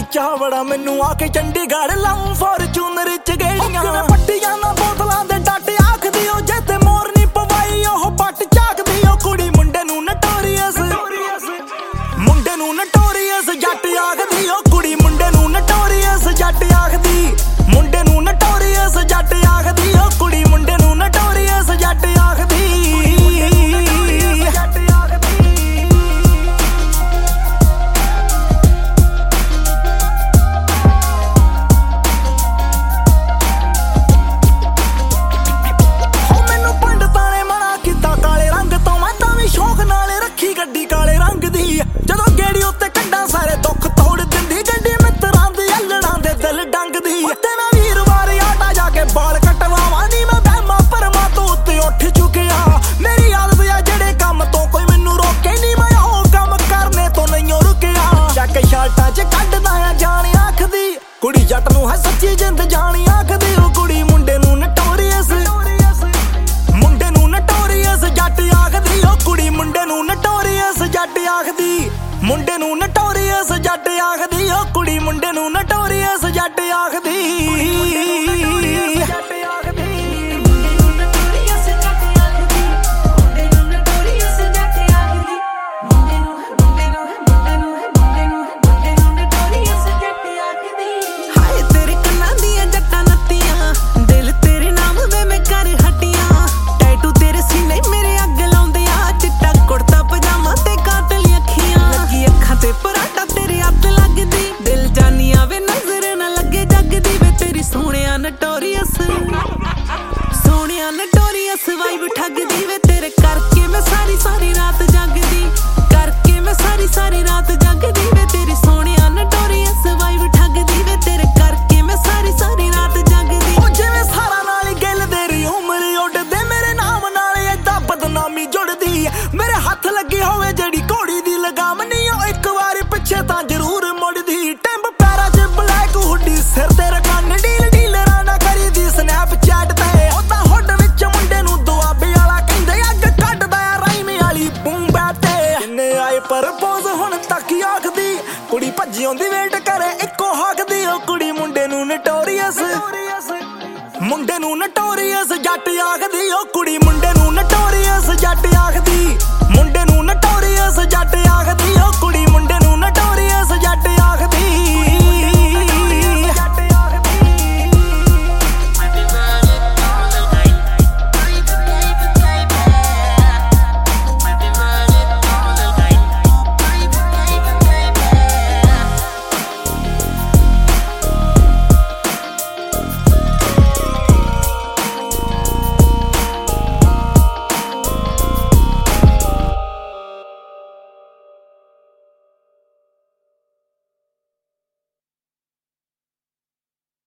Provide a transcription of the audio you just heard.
ਚਾਹ ਬੜਾ ਮੈਨੂੰ ਆ ਕੇ ਚੰਡੀਗੜ੍ਹ ਲਾਉਂ ਫੋਰਚੂਨਰ ਚ ਗੇੜੀਆਂ ਪੱਟੀਆਂ ਨਾ ਬੋਤਲਾਂ ਦੇ ਡੱਟ ਆਖਦੀ ਓ ਜੇ ਤੇ ਮੋਰ ਨੀ ਪਵਾਈ ਉਹ ਪੱਟ ਝਾਕਦੀ ਓ ਕੁੜੀ ਮੁੰਡੇ ਨੂੰ ਨਟੋਰੀਅਸ ਜੱਟ ਆਖਦੀ ਓ ਕੁੜੀ ਮੁੰਡੇ ਨੂੰ ਨਟੋਰੀਅਸ ਜੱਟ ਆਖਦੀ ਮੁੰਡੇ ਨੂੰ ਨਟੋਰੀਅਸ ਜੱਟ ਆਖਦੀ ਓ ਕੁੜੀ ਮੁੰਡੇ ਨੂੰ ਨਟੋਰੀਅਸ ਜੱਟ ਆਖਦੀ ਸ਼ੌਕ ਨਾਲ ਰੱਖੀ ਗੱਡੀ ਕਾਲੇ ਰੰਗ ਦੀ ਜਦੋਂ ਗੇੜੀ ਉੱਤੇ ਕੱਢਾਂ ਸਾਰੇ ਦੁੱਖ ਤੋੜ ਦਿੰਦੀ ਗੱਡੀ ਮਿੱਤਰਾਂ ਦੀ ਅਲੜਾਂ ਦੇ ਦਿਲ ਡੰਗਦੀ ਤੇ ਮੈਂ ਵੀਰਵਾਰ ਆਟਾ ਜਾ ਕੇ ਬਾਲ ਕਟਵਾਵਾਂ ਨੀ ਮੈਂ ਬਹਿਮਾ ਪਰਮਾ ਤੋਂ ਉੱਤੇ ਉੱਠ ਚੁੱਕਿਆ ਮੇਰੀ ਆਦਤ ਆ ਜਿਹੜੇ ਕੰਮ ਤੋਂ ਕੋਈ ਮੈਨੂੰ ਰੋਕੇ ਨੀ ਮੈਂ ਉਹ ਕੰਮ ਕਰਨੇ ਤੋਂ ਨਹੀਂ ਰੁਕਿਆ ਚੱਕ ਸ਼ਾਲਟਾਂ ਚ ਕੱਢਦਾ ਆ ਜਾਣ ਆਖਦੀ ਕੁੜੀ ਜੱਟ ਨੂੰ ਹੈ ਸੱਚੀ ਜਿੰਦ ਜਾਣੀ ਆਖਦੀ ਉਹ ਕੁੜੀ ਮੁੰਡੇ ਨੂੰ ਨਟੋਰੀਅਸ ਜੱਟ ਆਖਦੀ ਓ ਕੁੜੀ ਮੁੰਡੇ ਨੂੰ ਨਟੋਰੀਅਸ ਜੱਟ ਆਖਦੀ ਮੁੰਡੇ ਨੂੰ ਨਟੋਰੀਅਸ ਜੱਟ ਆਖਦੀ ਓ ਕੁੜੀ ਮੁੰਡੇ ਨੂੰ ਨਟੋਰੀਅਸ ਜੱਟ ਆਖਦੀ ਨਟੋਰੀਅਸ ਵਾਈਬ ਠੱਗਦੀ ਵੇ ਤੇਰੇ ਕਰਕੇ ਮੈਂ ਸਾਰੀ ਰਾਤ ਜਗਦੀ ਕਰਕੇ ਮੈਂ ਸਾਰੀ ਰਾਤ ਜਗਦੀ ਵੇ ਤੇਰੀ ਸੋਹਣਿਆ ਨਟੋਰੀਅਸ ਵਾਈਬ ਠੱਗਦੀ ਵੇ ਤੇਰੇ ਕਰਕੇ ਮੈਂ ਸਾਰੀ ਰਾਤ ਜਗਦੀ ਉਹ ਜਿਵੇਂ ਸਾਰਾ ਨਾਲ ਹੀ ਗਿੱਲ ਤੇਰੀ ਉਮਰ ਉੱਡਦੇ ਮੇਰੇ ਨਾਮ ਨਾਲ ਏਦਾਂ ਬਦਨਾਮੀ ਜੁੜਦੀ ਮੇਰੇ ਹੱਥ ਲੱਗੀ ਹੋਵੇ ਜਿਹੜੀ ਘੋੜੀ ਦੀ ਲਗਾਮ ਨਹੀਂ ਉਹ ਇੱਕ ਵਾਰੀ ਪਿੱਛੇ ਤਾਂ ਜ਼ਰੂਰ ਮੁੜਦੀ ਟਿੰਬ ਪੈਰਾਂ 'ਚ ਬਲੈਕ ਹੁੱਡੀ ਸਿਰ ਤੇ ਰਕਾਨ ਡੀਲਰਾਂ ਨਾ ਕਰੀਦੀ ਸਨੈਪਚੈਟ ਤੇ ਪਰਪੋਜ਼ ਹੁਣ ਤੱਕ ਆਖਦੀ ਕੁੜੀ ਭੱਜੀ ਆਉਂਦੀ ਵੇਟ ਕਰੇ ਇੱਕੋ ਹੱਕਦੀ ਓ ਕੁੜੀ ਮੁੰਡੇ ਨੂੰ ਨਟੋਰੀਅਸ ਜੱਟ ਆਖਦੀ ਓ ਕੁੜੀ